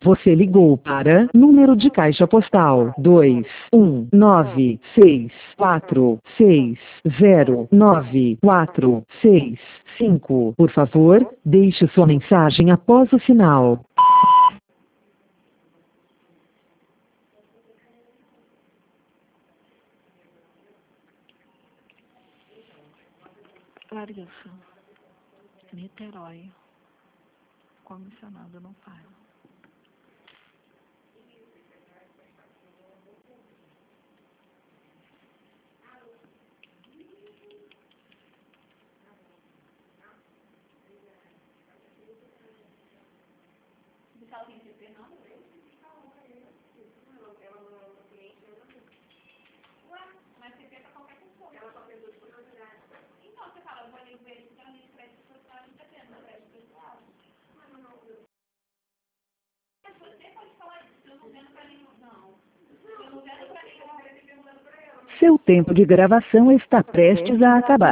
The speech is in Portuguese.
Você ligou para número de caixa postal 21964609465. Por favor, deixe sua mensagem após o sinal. Clarissa, Niterói, comissionado não faz. Seu tempo de gravação está prestes a acabar.